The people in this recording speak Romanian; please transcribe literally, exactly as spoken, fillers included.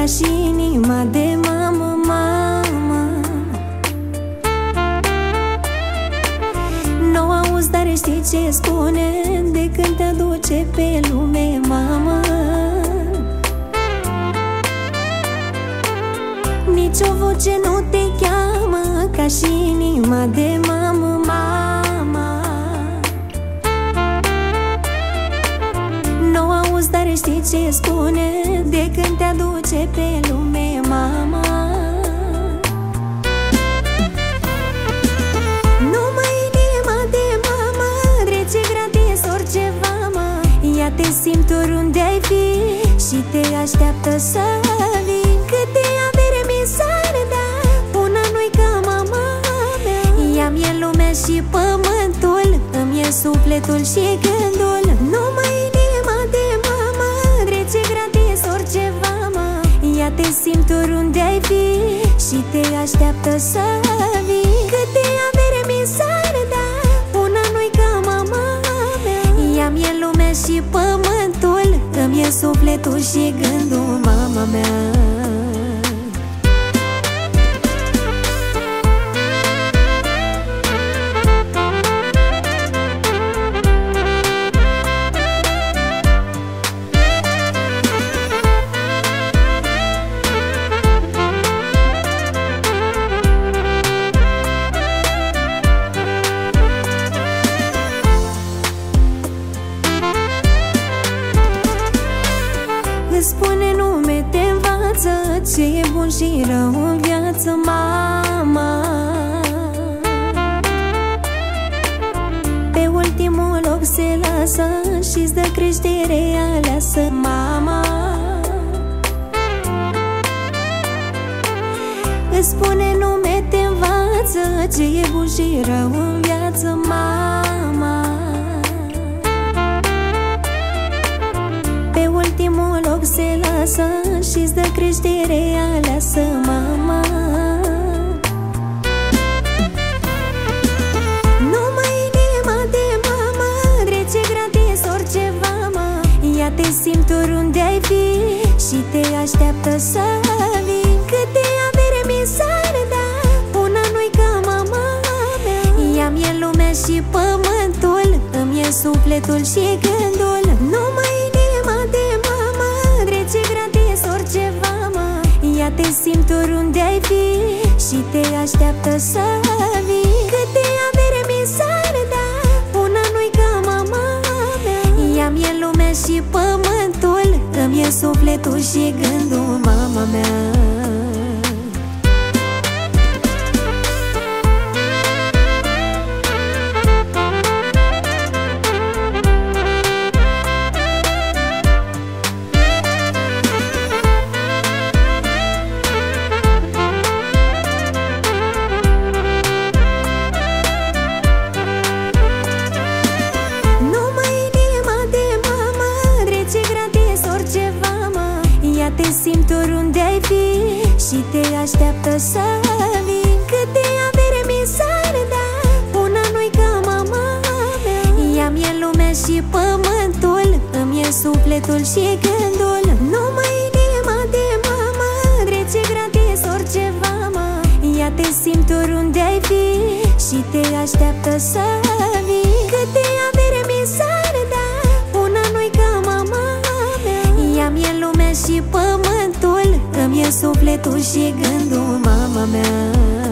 și inima de mamă, mamă. Nu auzi, dar știi ce spune de când te aduce pe lume, mamă. Nici o voce nu te cheamă ca și inima de mamă, mama. Nu auzi, dar știi ce spune de când te aduce pe lume, mama. Numai inima de mamă trece gratis orice vamă. Ea te simte oriunde ai fi și te așteaptă să vii. Câte avere mi s-ar da, una nu-i ca mama mea. Ea mi-e lumea și pământul, îmi-e sufletul și gândul. Numai inima de mamă trece gratis orice vamă. Ea te simte oriunde ai fi și te așteaptă să vii. Câte avere mi s-ar da, una nu-i ca mama mea. Ea mi-e lumea și pământul, îmi-e sufletul și gândul, mama mea. Îți spune nume, te învață ce e bun și rău în viață, mama. Pe ultimul loc se lasă și-ți dă creștere aleasă, mama. Îți spune nume, te învață ce e bun și rău în viață, mama. Pe ultimul loc se lasă și-ți dă creștere aleasă, mama. Numai inima de mamă trece gratis orice vamă. Ea te simte oriunde ai fi și te așteaptă să vii. Câte avere mi s-ar da, una nu-i ca mama mea. Ea mi-e lumea și pământul, îmi-e sufletul și gândul. Numai inima de mamă trece gratis orice vamă. Ea te simte oriunde ai fi și te așteaptă să vii. Câte avere mi s-ar da, una nu-i ca mama mea. Ea mi-e lumea și pământul, îmi-e sufletul și gândul, mama mea. Te simte oriunde ai fi și te așteaptă să vii. Câte avere mi s-ar da, una nu-i ca mama mea. Ea mi-e lumea și pământul, îmi-e sufletul și gândul. Numai inima de mamă trece gratis orice vamă. Ea te simte oriunde ai fi și te așteaptă să vii. Câte avere mi s-ar da, una nu-i ca mama mea. Ea mi-e lumea și pământul, îmi-e sufletul și gândul, mama mea.